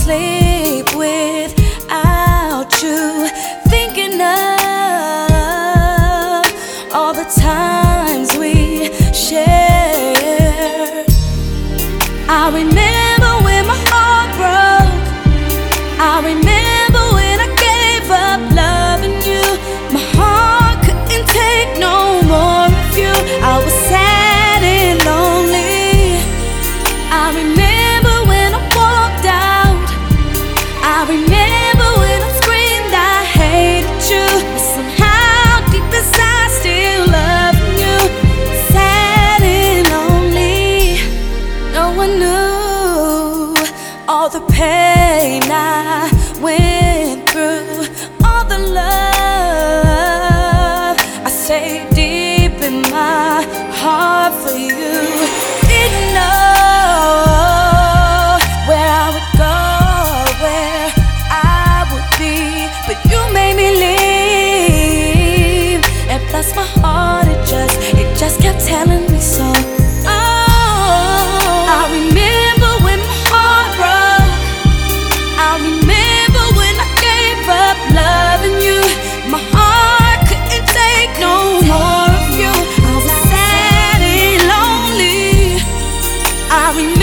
sleep without you, thinking of all the times we shared. I remember when my heart broke. I remember when I gave up loving you. My heart couldn't take no more of you. I was sad and lonely. I remember when I walked out. I remember when I screamed I hated you. But somehow deep inside still loving you. Sad and lonely. No one knew all the pain I went through, all the love I saved deep in my heart for you. Didn't know where I would go, where I would be, but you made me leave. And plus my heart, it just kept telling me so. I remember when my heart broke. I remember when I gave up loving you. My heart couldn't take no more of you. I was sad and lonely. I remember